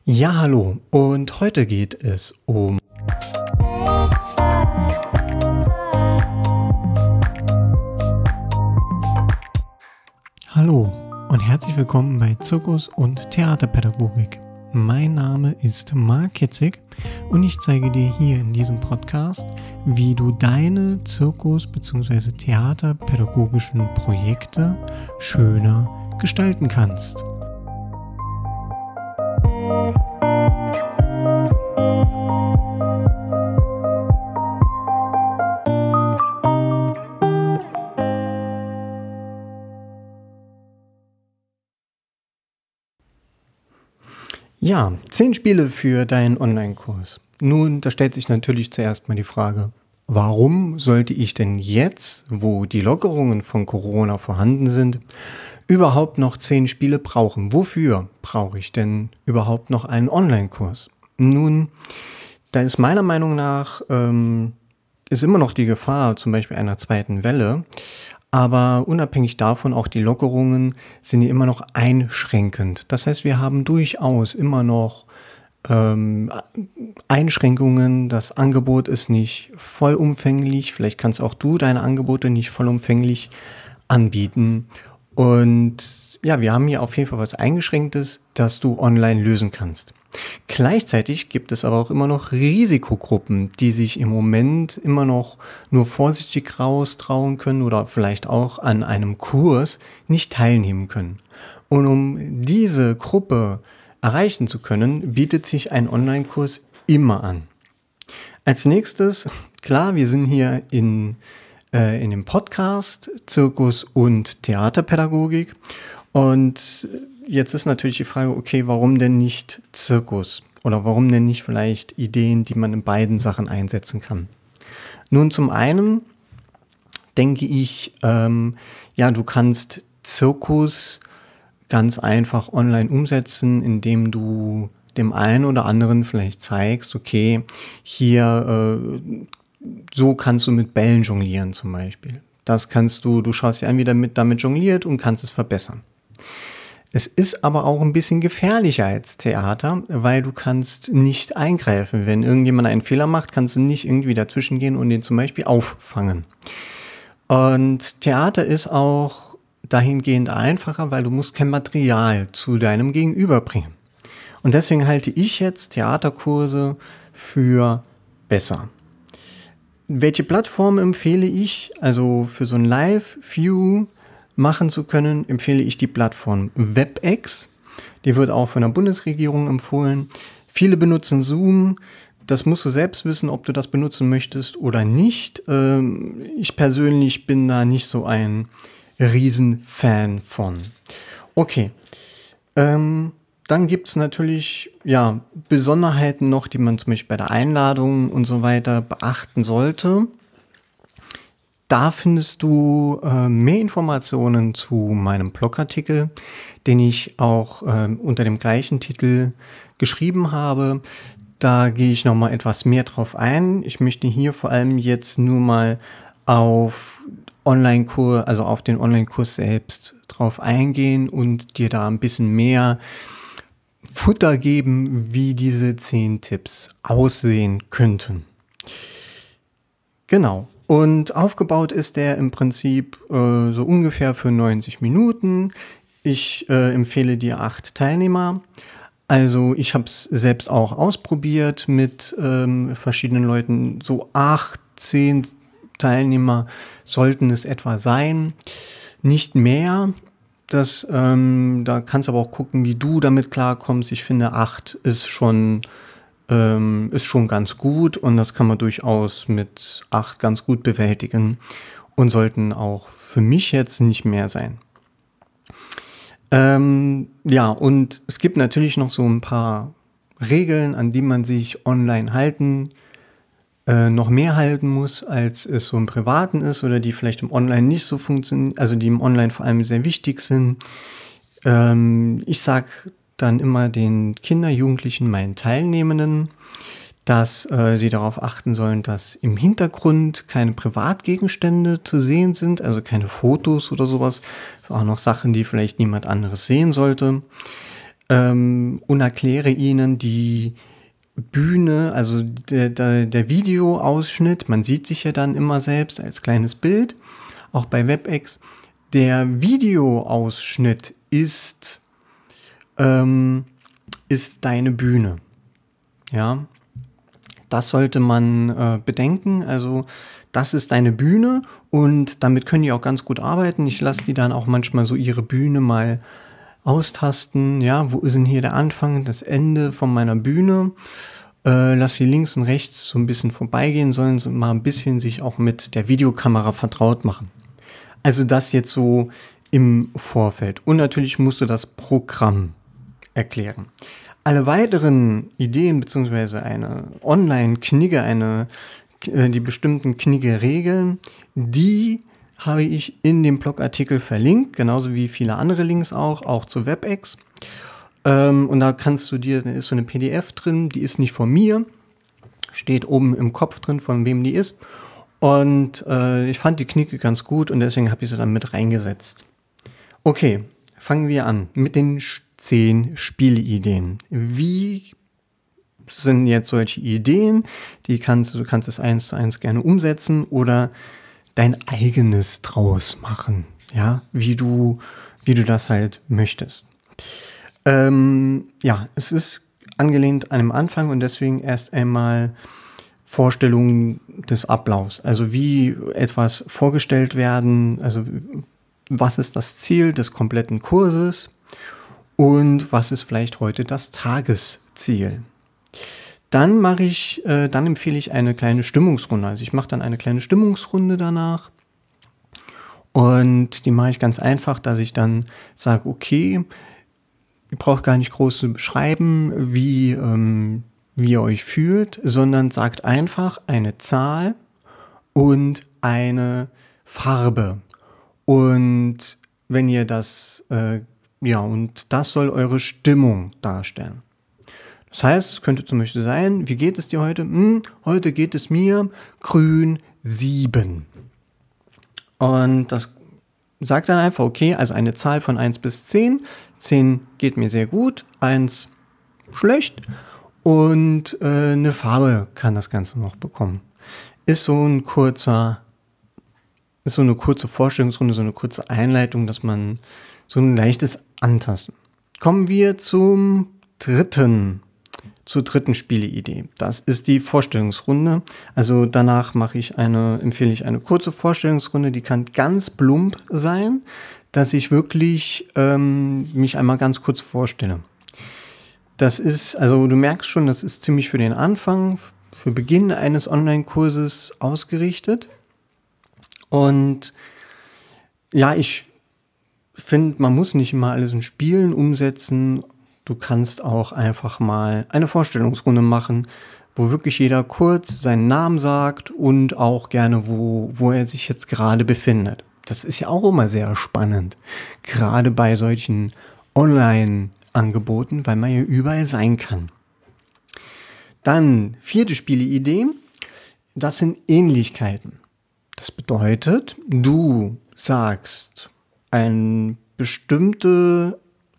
Ja, hallo. Und heute geht es um Hallo und herzlich willkommen bei Zirkus- und Theaterpädagogik. Mein Name ist Marc Kitzig und ich zeige dir hier in diesem Podcast, wie du deine Zirkus- bzw. theaterpädagogischen Projekte schöner gestalten kannst. Ja, 10 Spiele für deinen Online-Kurs. Nun, da stellt sich natürlich zuerst mal die Frage, warum sollte ich denn jetzt, wo die Lockerungen von Corona vorhanden sind, überhaupt noch 10 Spiele brauchen? Wofür brauche ich denn überhaupt noch einen Online-Kurs? Nun, da ist meiner Meinung nach ist immer noch die Gefahr zum Beispiel einer zweiten Welle. Aber unabhängig davon, auch die Lockerungen sind ja immer noch einschränkend. Das heißt, wir haben durchaus immer noch Einschränkungen. Das Angebot ist nicht vollumfänglich. Vielleicht kannst auch du deine Angebote nicht vollumfänglich anbieten. Und ja, wir haben hier auf jeden Fall was Eingeschränktes, das du online lösen kannst. Gleichzeitig gibt es aber auch immer noch Risikogruppen, die sich im Moment immer noch nur vorsichtig raustrauen können oder vielleicht auch an einem Kurs nicht teilnehmen können. Und um diese Gruppe erreichen zu können, bietet sich ein Online-Kurs immer an. Als nächstes, klar, wir sind hier in dem Podcast Zirkus- und Theaterpädagogik und jetzt ist natürlich die Frage, okay, warum denn nicht Zirkus? Oder warum denn nicht vielleicht Ideen, die man in beiden Sachen einsetzen kann? Nun, zum einen denke ich, ja, du kannst Zirkus ganz einfach online umsetzen, indem du dem einen oder anderen vielleicht zeigst, okay, hier, so kannst du mit Bällen jonglieren zum Beispiel. Das kannst du schaust dir an, wie damit jongliert und kannst es verbessern. Es ist aber auch ein bisschen gefährlicher als Theater, weil du kannst nicht eingreifen. Wenn irgendjemand einen Fehler macht, kannst du nicht irgendwie dazwischen gehen und den zum Beispiel auffangen. Und Theater ist auch dahingehend einfacher, weil du musst kein Material zu deinem Gegenüber bringen. Und deswegen halte ich jetzt Theaterkurse für besser. Welche Plattform empfehle ich? Also für so ein Live-View machen zu können, empfehle ich die Plattform WebEx. Die wird auch von der Bundesregierung empfohlen. Viele benutzen Zoom. Das musst du selbst wissen, ob du das benutzen möchtest oder nicht. Ich persönlich bin da nicht so ein Riesenfan von. Okay. Dann gibt es natürlich ja, Besonderheiten noch, die man zum Beispiel bei der Einladung und so weiter beachten sollte. Da findest du mehr Informationen zu meinem Blogartikel, den ich auch unter dem gleichen Titel geschrieben habe. Da gehe ich nochmal etwas mehr drauf ein. Ich möchte hier vor allem jetzt nur mal auf Online-Kurs, also auf den Online-Kurs selbst drauf eingehen und dir da ein bisschen mehr Futter geben, wie diese 10 Tipps aussehen könnten. Genau. Und aufgebaut ist der im Prinzip so ungefähr für 90 Minuten. Ich empfehle dir 8 Teilnehmer. Also ich habe es selbst auch ausprobiert mit verschiedenen Leuten. So 8, 10 Teilnehmer sollten es etwa sein. Nicht mehr. Da kannst du aber auch gucken, wie du damit klarkommst. Ich finde, 8 ist schon ganz gut und das kann man durchaus mit 8 ganz gut bewältigen und sollten auch für mich jetzt nicht mehr sein. Ja, und es gibt natürlich noch so ein paar Regeln, an die man sich online noch mehr halten muss, als es so im Privaten ist oder die vielleicht im Online nicht so funktionieren, also die im Online vor allem sehr wichtig sind. Ich sage dann immer den Kindern, Jugendlichen, meinen Teilnehmenden, dass sie darauf achten sollen, dass im Hintergrund keine Privatgegenstände zu sehen sind, also keine Fotos oder sowas, auch noch Sachen, die vielleicht niemand anderes sehen sollte. und erkläre ihnen die Bühne, also der Videoausschnitt. Man sieht sich ja dann immer selbst als kleines Bild, auch bei WebEx. Der Videoausschnitt ist deine Bühne. Ja, das sollte man bedenken. Also das ist deine Bühne und damit können die auch ganz gut arbeiten. Ich lasse die dann auch manchmal so ihre Bühne mal austasten. Ja, wo ist denn hier der Anfang, das Ende von meiner Bühne? Lass sie links und rechts so ein bisschen vorbeigehen, sollen sie mal ein bisschen sich auch mit der Videokamera vertraut machen. Also das jetzt so im Vorfeld. Und natürlich musst du das Programm erklären. Alle weiteren Ideen beziehungsweise eine Online-Knigge, die bestimmten Knigge-Regeln, die habe ich in dem Blogartikel verlinkt, genauso wie viele andere Links auch zu WebEx. Und da da ist so eine PDF drin, die ist nicht von mir, steht oben im Kopf drin, von wem die ist. Und ich fand die Knigge ganz gut und deswegen habe ich sie dann mit reingesetzt. Okay, fangen wir an mit den 10 Spieleideen. Wie sind jetzt solche Ideen? Du kannst es 1:1 gerne umsetzen oder dein eigenes draus machen. Ja, wie du das halt möchtest. Es ist angelehnt an dem Anfang und deswegen erst einmal Vorstellung des Ablaufs. Also wie etwas vorgestellt werden, also was ist das Ziel des kompletten Kurses und was ist vielleicht heute das Tagesziel. Dann empfehle ich eine kleine Stimmungsrunde. Also ich mache dann eine kleine Stimmungsrunde danach und die mache ich ganz einfach, dass ich dann sage, okay, ihr braucht gar nicht groß zu beschreiben, wie ihr euch fühlt, sondern sagt einfach eine Zahl und eine Farbe. Und wenn ihr und das soll eure Stimmung darstellen. Das heißt, es könnte zum Beispiel sein, wie geht es dir heute? Heute geht es mir grün 7. Und das sagt dann einfach, okay, also eine Zahl von 1 bis 10. 10 geht mir sehr gut, 1 schlecht und eine Farbe kann das Ganze noch bekommen. Ist so eine kurze Vorstellungsrunde, so eine kurze Einleitung, dass man so ein leichtes Antasten. Kommen wir zur dritten Spieleidee. Das ist die Vorstellungsrunde. Also danach empfehle ich eine kurze Vorstellungsrunde, die kann ganz plump sein, dass ich wirklich mich einmal ganz kurz vorstelle. Das ist, also du merkst schon, das ist ziemlich für den Anfang, für Beginn eines Online-Kurses ausgerichtet. Und ja, ich finde, man muss nicht immer alles in Spielen umsetzen. Du kannst auch einfach mal eine Vorstellungsrunde machen, wo wirklich jeder kurz seinen Namen sagt und auch gerne, wo er sich jetzt gerade befindet. Das ist ja auch immer sehr spannend, gerade bei solchen Online-Angeboten, weil man ja überall sein kann. Dann 4. Spieleidee, das sind Ähnlichkeiten. Das bedeutet, du sagst ein bestimmtes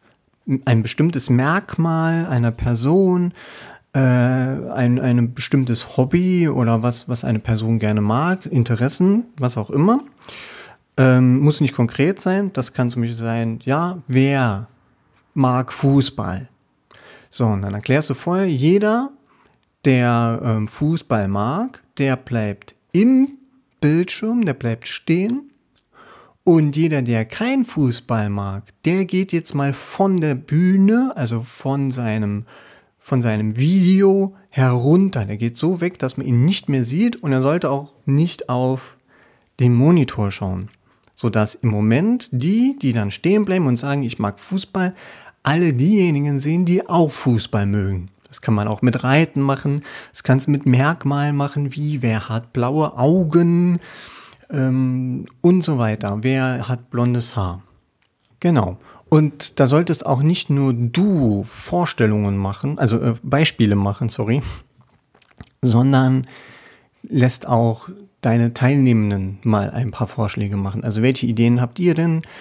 Merkmal einer Person, ein bestimmtes Hobby oder was eine Person gerne mag, Interessen, was auch immer. Muss nicht konkret sein. Das kann zum Beispiel sein, ja, wer mag Fußball? So, und dann erklärst du vorher, jeder, der Fußball mag, der bleibt im Bildschirm, der bleibt stehen. Und jeder, der kein Fußball mag, der geht jetzt mal von der Bühne, also von seinem Video herunter. Der geht so weg, dass man ihn nicht mehr sieht und er sollte auch nicht auf den Monitor schauen. Sodass im Moment die dann stehen bleiben und sagen, ich mag Fußball, alle diejenigen sehen, die auch Fußball mögen. Das kann man auch mit Reiten machen, das kannst du mit Merkmalen machen, wie wer hat blaue Augen, und so weiter. Wer hat blondes Haar? Genau. Und da solltest auch nicht nur du Vorstellungen machen, also Beispiele machen, sondern lässt auch deine Teilnehmenden mal ein paar Vorschläge machen. Also welche Ideen habt ihr denn?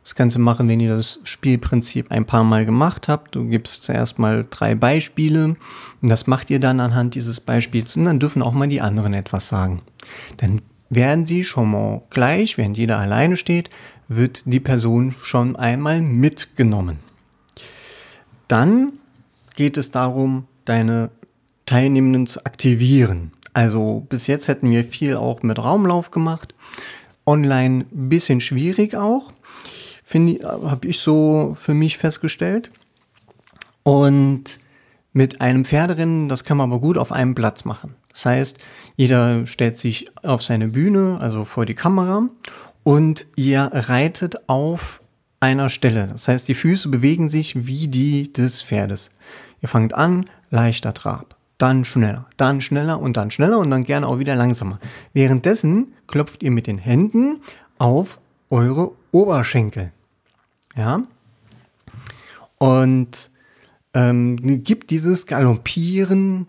Das Ganze machen, wenn ihr das Spielprinzip ein paar Mal gemacht habt. Du gibst zuerst mal 3 Beispiele und das macht ihr dann anhand dieses Beispiels und dann dürfen auch mal die anderen etwas sagen. Dann werden sie schon mal gleich, während jeder alleine steht, wird die Person schon einmal mitgenommen. Dann geht es darum, deine Teilnehmenden zu aktivieren. Also bis jetzt hätten wir viel auch mit Raumlauf gemacht. Online ein bisschen schwierig auch, habe ich so für mich festgestellt. Und mit einem Pferderennen, das kann man aber gut auf einem Platz machen. Das heißt, jeder stellt sich auf seine Bühne, also vor die Kamera, und ihr reitet auf einer Stelle. Das heißt, die Füße bewegen sich wie die des Pferdes. Ihr fangt an, leichter Trab, dann schneller und dann gerne auch wieder langsamer. Währenddessen klopft ihr mit den Händen auf eure Oberschenkel. Ja? Und gibt dieses Galoppieren,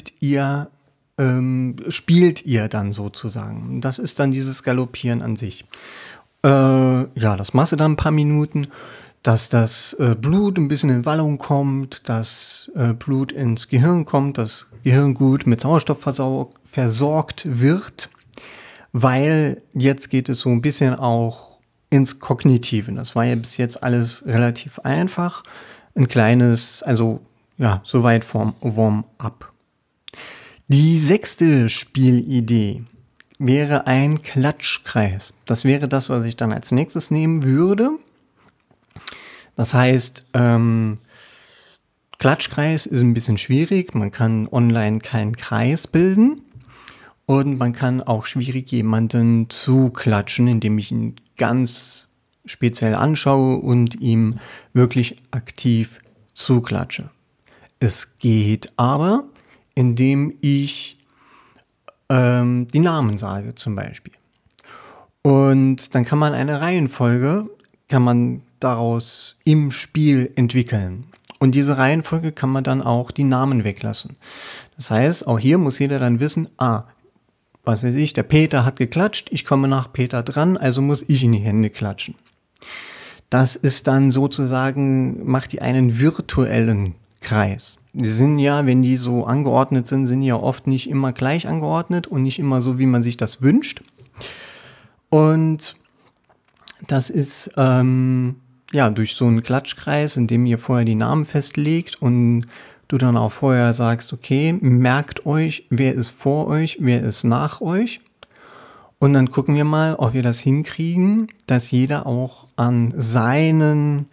spielt ihr dann sozusagen. Das ist dann dieses Galoppieren an sich. Das machst du dann ein paar Minuten, dass das Blut ein bisschen in Wallung kommt, dass Blut ins Gehirn kommt, das Gehirn gut mit Sauerstoff versorgt wird, weil jetzt geht es so ein bisschen auch ins Kognitive. Das war ja bis jetzt alles relativ einfach. Ein kleines, soweit vom Warm-up. Die 6. Spielidee wäre ein Klatschkreis. Das wäre das, was ich dann als nächstes nehmen würde. Das heißt, Klatschkreis ist ein bisschen schwierig. Man kann online keinen Kreis bilden. Und man kann auch schwierig jemanden zuklatschen, indem ich ihn ganz speziell anschaue und ihm wirklich aktiv zuklatsche. Es geht aber, indem ich die Namen sage zum Beispiel. Und dann kann man eine Reihenfolge, daraus im Spiel entwickeln. Und diese Reihenfolge kann man dann auch die Namen weglassen. Das heißt, auch hier muss jeder dann wissen, was weiß ich, der Peter hat geklatscht, ich komme nach Peter dran, also muss ich in die Hände klatschen. Das ist dann sozusagen, macht die einen virtuellen Kreis. Die sind ja, wenn die so angeordnet sind, sind die ja oft nicht immer gleich angeordnet und nicht immer so, wie man sich das wünscht. Und das ist durch so einen Klatschkreis, in dem ihr vorher die Namen festlegt und du dann auch vorher sagst, okay, merkt euch, wer ist vor euch, wer ist nach euch. Und dann gucken wir mal, ob wir das hinkriegen, dass jeder auch an seinen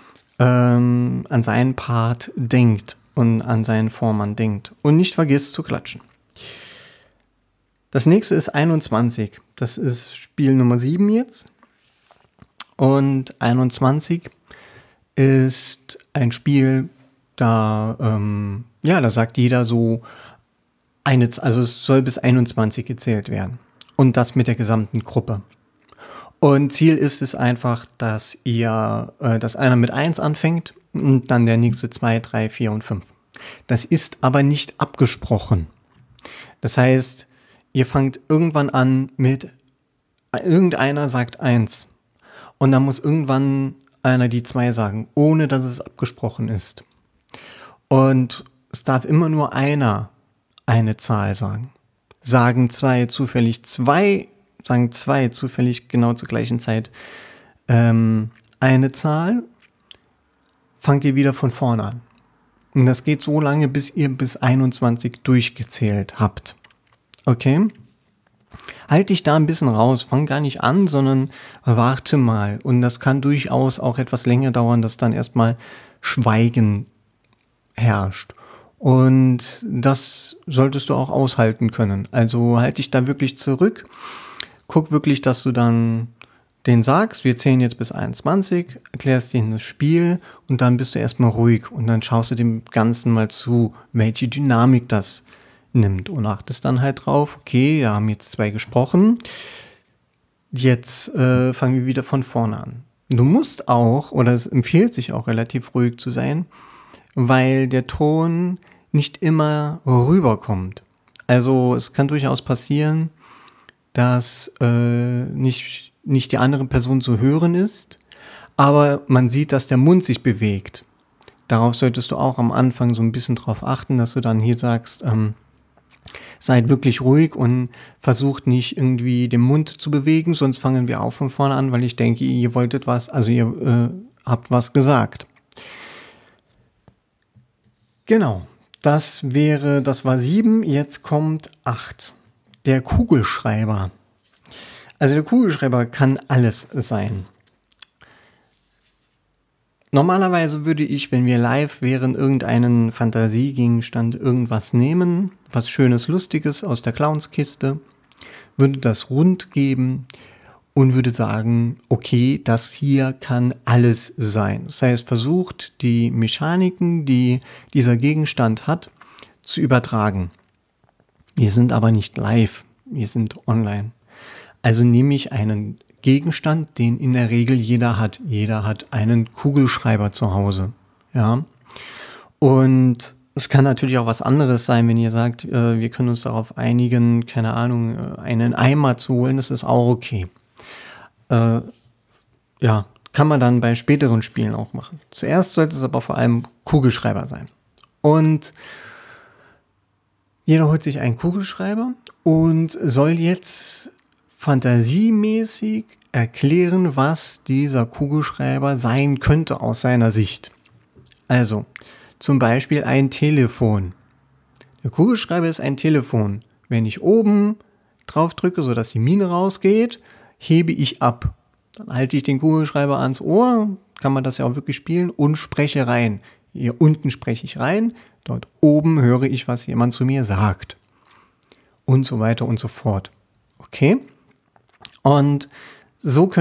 Part denkt und an seinen Vormann denkt und nicht vergisst zu klatschen. Das nächste ist 21. Das ist Spiel Nummer 7 jetzt. Und 21 ist ein Spiel, da sagt jeder so, es soll bis 21 gezählt werden. Und das mit der gesamten Gruppe. Und Ziel ist es einfach, dass einer mit 1 anfängt und dann der nächste 2, 3, 4 und 5. Das ist aber nicht abgesprochen. Das heißt, ihr fangt irgendwann an mit, irgendeiner sagt 1. Und dann muss irgendwann einer die 2 sagen, ohne dass es abgesprochen ist. Und es darf immer nur einer eine Zahl sagen. Sagen zwei zufällig genau zur gleichen Zeit eine Zahl, fangt ihr wieder von vorne an. Und das geht so lange, bis ihr bis 21 durchgezählt habt. Okay? Halt dich da ein bisschen raus, fang gar nicht an, sondern warte mal. Und das kann durchaus auch etwas länger dauern, dass dann erstmal Schweigen herrscht. Und das solltest du auch aushalten können. Also halt dich da wirklich zurück. Guck wirklich, dass du dann den sagst, wir zählen jetzt bis 21, erklärst dir das Spiel und dann bist du erstmal ruhig und dann schaust du dem Ganzen mal zu, welche Dynamik das nimmt und achtest dann halt drauf, okay, wir haben jetzt 2 gesprochen, jetzt fangen wir wieder von vorne an. Du musst auch, oder es empfiehlt sich auch relativ ruhig zu sein, weil der Ton nicht immer rüberkommt. Also es kann durchaus passieren, dass nicht die andere Person zu hören ist, aber man sieht, dass der Mund sich bewegt. Darauf solltest du auch am Anfang so ein bisschen drauf achten, dass du dann hier sagst, seid wirklich ruhig und versucht nicht irgendwie den Mund zu bewegen, sonst fangen wir auch von vorne an, weil ich denke, ihr wolltet was, also ihr habt was gesagt. Genau, das war 7, jetzt kommt 8. Der Kugelschreiber. Also der Kugelschreiber kann alles sein. Normalerweise würde ich, wenn wir live wären, irgendeinen Fantasiegegenstand, irgendwas nehmen, was Schönes, Lustiges aus der Clownskiste, würde das rund geben und würde sagen, okay, das hier kann alles sein. Das heißt, versucht die Mechaniken, die dieser Gegenstand hat, zu übertragen. Wir sind aber nicht live, wir sind online. Also nehme ich einen Gegenstand, den in der Regel jeder hat. Jeder hat einen Kugelschreiber zu Hause. Ja. Und es kann natürlich auch was anderes sein, wenn ihr sagt, wir können uns darauf einigen, keine Ahnung, einen Eimer zu holen, das ist auch okay. Ja, kann man dann bei späteren Spielen auch machen. Zuerst sollte es aber vor allem Kugelschreiber sein. Und jeder holt sich einen Kugelschreiber und soll jetzt fantasiemäßig erklären, was dieser Kugelschreiber sein könnte aus seiner Sicht. Also, zum Beispiel ein Telefon. Der Kugelschreiber ist ein Telefon. Wenn ich oben drauf drücke, sodass die Mine rausgeht, hebe ich ab. Dann halte ich den Kugelschreiber ans Ohr, kann man das ja auch wirklich spielen, und spreche rein. Hier unten spreche ich rein, dort oben höre ich, was jemand zu mir sagt. Und so weiter und so fort. Okay? Und so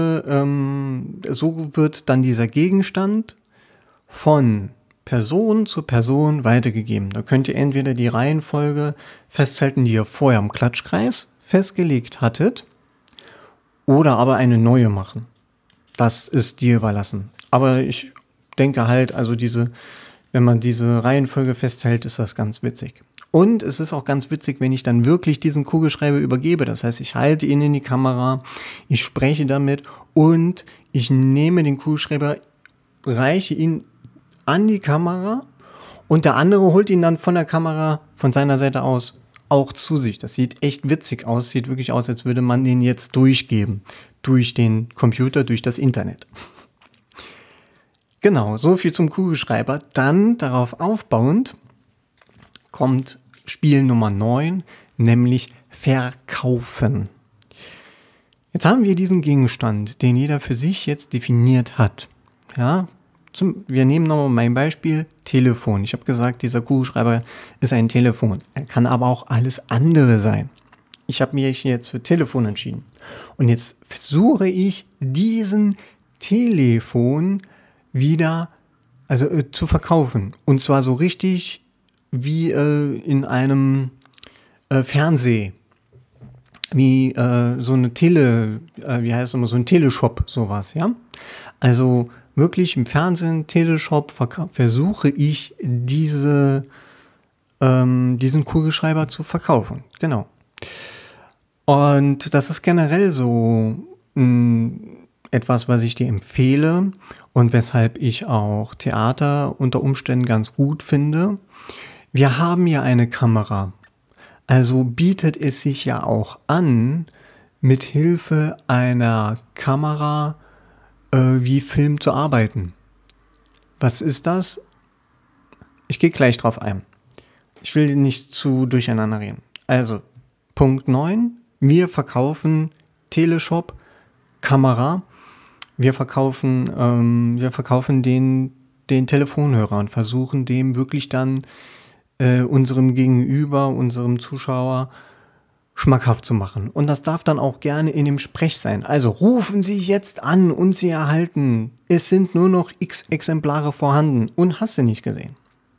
wird dann dieser Gegenstand von Person zu Person weitergegeben. Da könnt ihr entweder die Reihenfolge festhalten, die ihr vorher im Klatschkreis festgelegt hattet, oder aber eine neue machen. Das ist dir überlassen. Aber ich denke halt, also wenn man diese Reihenfolge festhält, ist das ganz witzig. Und es ist auch ganz witzig, wenn ich dann wirklich diesen Kugelschreiber übergebe. Das heißt, ich halte ihn in die Kamera, ich spreche damit und ich nehme den Kugelschreiber, reiche ihn an die Kamera und der andere holt ihn dann von der Kamera, von seiner Seite aus, auch zu sich. Das sieht echt witzig aus. Sieht wirklich aus, als würde man den jetzt durchgeben. Durch den Computer, durch das Internet. Genau, so viel zum Kugelschreiber. Dann darauf aufbauend kommt Spiel Nummer 9, nämlich Verkaufen. Jetzt haben wir diesen Gegenstand, den jeder für sich jetzt definiert hat. Ja, wir nehmen nochmal mein Beispiel, Telefon. Ich habe gesagt, dieser Kugelschreiber ist ein Telefon. Er kann aber auch alles andere sein. Ich habe mich jetzt für Telefon entschieden. Und jetzt versuche ich, diesen Telefon wieder zu verkaufen. Und zwar so richtig wie in einem Fernseh, wie so eine so ein Teleshop, sowas, ja. Also wirklich im Fernsehen, Teleshop, versuche ich diesen Kugelschreiber zu verkaufen. Genau. Und das ist generell so etwas, was ich dir empfehle und weshalb ich auch Theater unter Umständen ganz gut finde. Wir haben ja eine Kamera. Also bietet es sich ja auch an, mit Hilfe einer Kamera wie Film zu arbeiten. Was ist das? Ich gehe gleich drauf ein. Ich will nicht zu durcheinander reden. Also, Punkt 9. Wir verkaufen Teleshop, Kamera. Wir verkaufen den Telefonhörer und versuchen dem wirklich dann unserem Gegenüber, unserem Zuschauer schmackhaft zu machen. Und das darf dann auch gerne in dem Sprech sein. Also rufen Sie jetzt an und Sie erhalten. Es sind nur noch x Exemplare vorhanden und hast du nicht gesehen.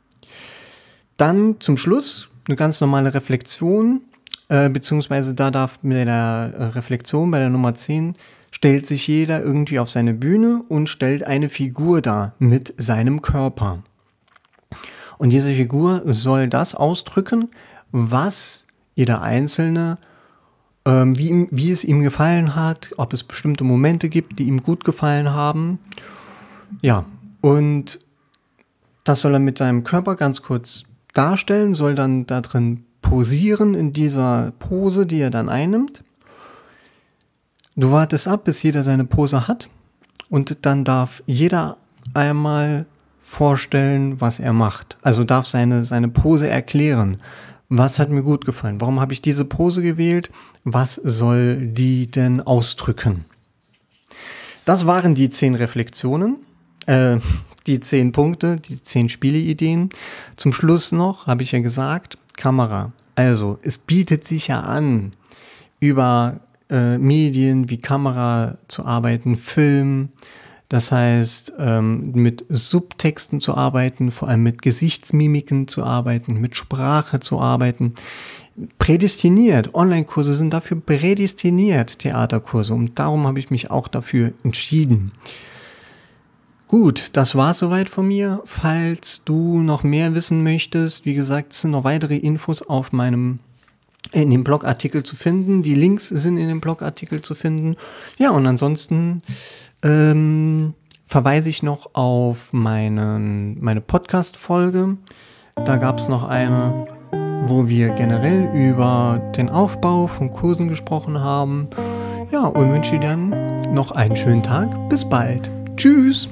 Dann zum Schluss eine ganz normale Reflexion, beziehungsweise da darf mit der Reflexion bei der Nummer 10 stellt sich jeder irgendwie auf seine Bühne und stellt eine Figur dar mit seinem Körper. Und diese Figur soll das ausdrücken, was jeder Einzelne wie es ihm gefallen hat, ob es bestimmte Momente gibt, die ihm gut gefallen haben. Ja, und das soll er mit seinem Körper ganz kurz darstellen, soll dann da drin posieren in dieser Pose, die er dann einnimmt. Du wartest ab, bis jeder seine Pose hat und dann darf jeder einmal vorstellen, was er macht. Also darf seine Pose erklären. Was hat mir gut gefallen? Warum habe ich diese Pose gewählt? Was soll die denn ausdrücken? Das waren die 10 Reflexionen, die 10 Punkte, die 10 Spieleideen. Zum Schluss noch, habe ich ja gesagt, Kamera. Also, es bietet sich ja an, über Medien wie Kamera zu arbeiten, Film, das heißt, mit Subtexten zu arbeiten, vor allem mit Gesichtsmimiken zu arbeiten, mit Sprache zu arbeiten. Prädestiniert, Online-Kurse sind dafür prädestiniert, Theaterkurse. Und darum habe ich mich auch dafür entschieden. Gut, das war soweit von mir. Falls du noch mehr wissen möchtest, wie gesagt, sind noch weitere Infos in dem Blogartikel zu finden. Die Links sind in dem Blogartikel zu finden. Ja, und ansonsten verweise ich noch auf meine Podcast-Folge. Da gab es noch eine, wo wir generell über den Aufbau von Kursen gesprochen haben. Ja, und wünsche dir dann noch einen schönen Tag. Bis bald. Tschüss.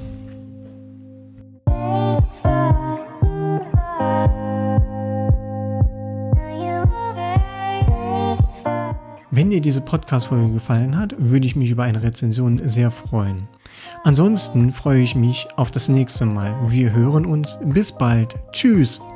Wenn dir diese Podcast-Folge gefallen hat, würde ich mich über eine Rezension sehr freuen. Ansonsten freue ich mich auf das nächste Mal. Wir hören uns. Bis bald. Tschüss.